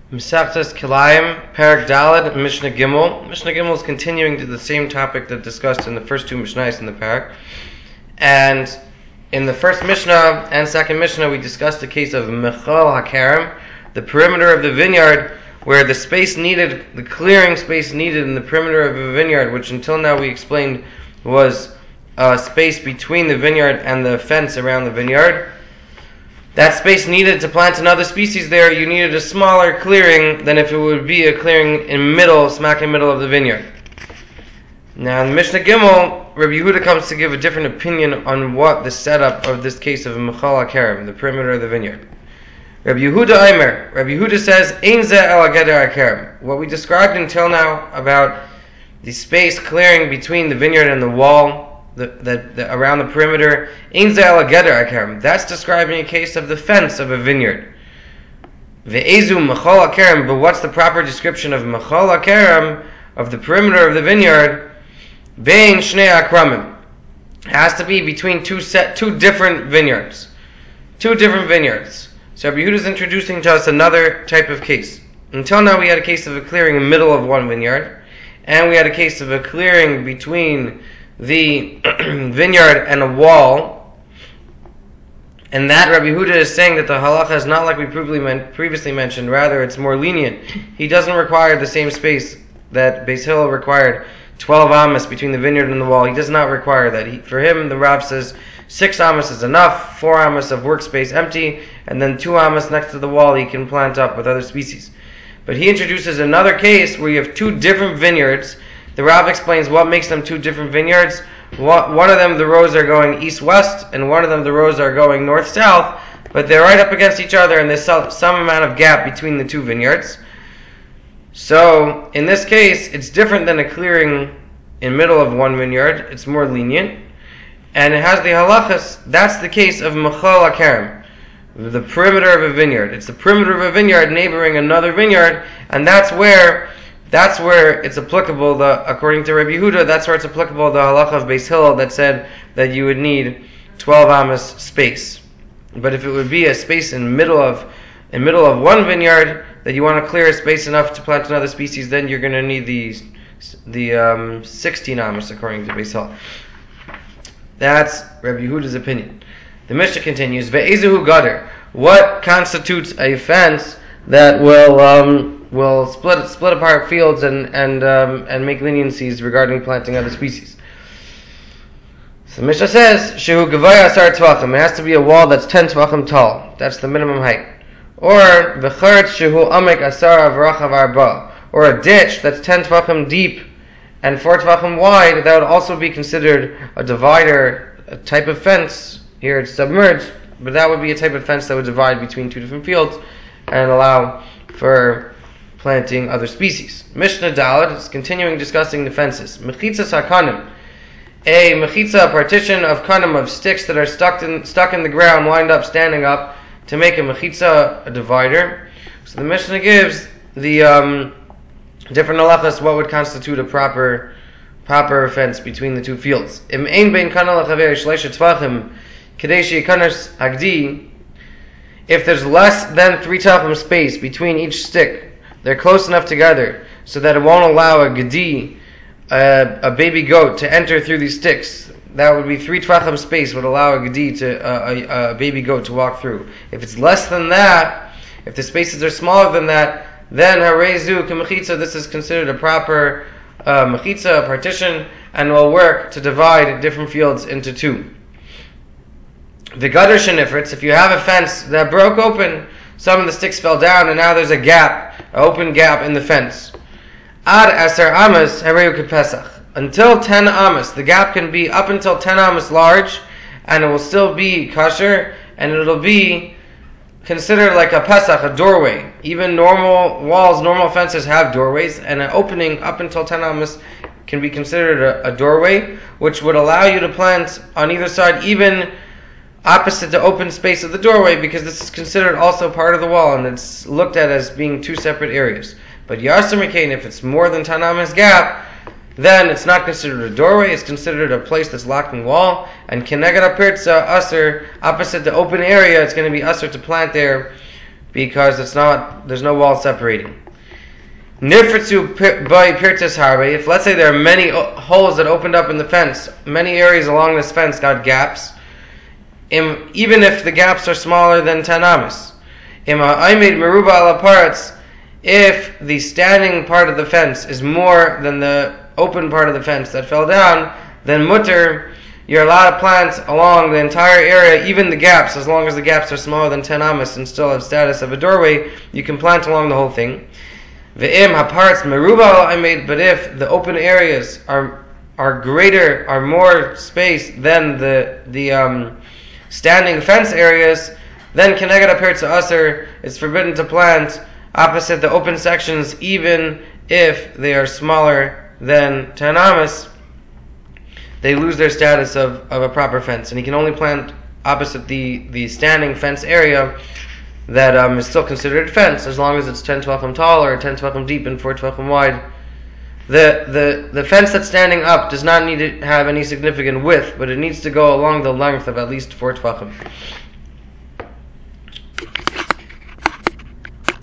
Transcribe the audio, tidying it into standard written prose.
Mesachtes Kilayim, Parak Daled, Mishnah Gimel. Mishnah Gimel is continuing to the same topic that discussed in the first two Mishnahs in the Parak. And in the first Mishnah and second Mishnah, we discussed the case of Mechal HaKaram, the perimeter of the vineyard, where the space needed, the clearing space needed in the perimeter of a vineyard, which until now we explained was space between the vineyard and the fence around the vineyard. That space needed to plant another species there, you needed a smaller clearing than if it would be a clearing in middle, smack in the middle of the vineyard. Now in Mishnah Gimel, Rabbi Yehuda comes to give a different opinion on what the setup of this case of Mechal HaKaram, the perimeter of the vineyard. Rabbi Yehuda says, Ein zeh el hageder HaKaram. What we described until now about the space clearing between the vineyard and the wall, around the perimeter, Ein zeh el hageder HaKaram. That's describing a case of the fence of a vineyard. Ve'ezu Mechal HaKaram, but what's the proper description of Mechal HaKaram, of the perimeter of the vineyard? Bein shnei akramim. It has to be between two different vineyards. Two different vineyards. So Rabbi Yehuda is introducing to us another type of case. Until now we had a case of a clearing in the middle of one vineyard, and we had a case of a clearing between the vineyard and a wall. And that Rabbi Yehuda is saying that the halacha is not like we previously mentioned, rather it's more lenient. He doesn't require the same space that Beis Hillel required, 12 amos between the vineyard and the wall. He does not require that. For him, the Rav says 6 amos is enough, 4 amos of workspace empty, and then 2 amos next to the wall he can plant up with other species. But he introduces another case where you have 2 different vineyards. The Rav explains what makes them 2 different vineyards. One of them, the rows are going east-west, and one of them, the rows are going north-south, but they're right up against each other, and there's some amount of gap between the 2 vineyards. So, in this case, it's different than a clearing in the middle of one vineyard. It's more lenient. And it has the halachas. That's the case of Mechal HaKaram, the perimeter of a vineyard. It's the perimeter of a vineyard neighboring another vineyard, and that's where it's applicable, according to Rabbi Yehuda, that's where it's applicable, the halacha of Beis Hillel that said that you would need 12 amos space. But if it would be a space in the middle of one vineyard, that you want to clear a space enough to plant another species, then you're going to need the 16 amos according to Beis Hillel. That's Rabbi Yehuda's opinion. The Mishnah continues, Ve'ezuhu gader. What constitutes a fence that will split apart fields and make leniencies regarding planting other species? So the Mishnah says, Shehu gavaya asar tvachim. It has to be a wall that's 10 tvachim tall. That's the minimum height. Or v'charetz shehu amek asar avrachav arba. Or a ditch that's 10 tvachim deep and 4 tvachim wide. That would also be considered a divider, a type of fence. Here it's submerged, but that would be a type of fence that would divide between 2 different fields and allow for planting other species. Mishnah Daled is continuing discussing the fences. Mechitzas hakanim. A mechitza, a partition of kanim, of sticks that are stuck in the ground, lined up, standing up, to make a mechitza, a divider. So the Mishnah gives the different halachas what would constitute a proper fence between the 2 fields. Im ein bein kana lachaver shleisha tvachim kedei sheikanas hagdi. If there's less than 3 tvachim space between each stick, they're close enough together so that it won't allow a gedi, a baby goat, to enter through these sticks. That would be 3 tvachim space would allow a gedi, a baby goat, to walk through. If it's less than that, if the spaces are smaller than that, then harezu k'mechitza, this is considered a proper mechitza, a partition, and will work to divide different fields into 2. The gutter shenifritz, if you have a fence that broke open, some of the sticks fell down, and now there's a gap, an open gap in the fence. Ad asar amos hareu k'pesach. Until 10 amos, the gap can be up until 10 amos large, and it will still be kosher, and it'll be considered like a pesach, a doorway. Even normal walls, normal fences have doorways, and an opening up until 10 amos can be considered a doorway, which would allow you to plant on either side, even opposite the open space of the doorway, because this is considered also part of the wall, and it's looked at as being 2 separate areas. But Yasser Mekain, if it's more than 10 amos gap, then it's not considered a doorway, it's considered a place that's locked in wall, and Keneged HaPirtza, Asr, opposite the open area, it's going to be Asr to plant there, because there's no wall separating. Nifritzu by pirtis harbe. If let's say there are many holes that opened up in the fence, many areas along this fence got gaps. Even if the gaps are smaller than 10 amas. I made meruba ala parts. If the standing part of the fence is more than the open part of the fence that fell down, then mutter, you're allowed to plant along the entire area, even the gaps, as long as the gaps are smaller than 10 amas and still have status of a doorway, you can plant along the whole thing. Ve'im haparts meruba I made, but if the open areas are more space than the standing fence areas, then keneged apirtza aser, it's forbidden to plant opposite the open sections, even if they are smaller than 10 amas. They lose their status of a proper fence, and he can only plant opposite the standing fence area that is still considered a fence, as long as it's 10 tvachim tall or 10 tvachim deep and 4 tvachim wide. The fence that's standing up does not need to have any significant width, but it needs to go along the length of at least 4 tvachim.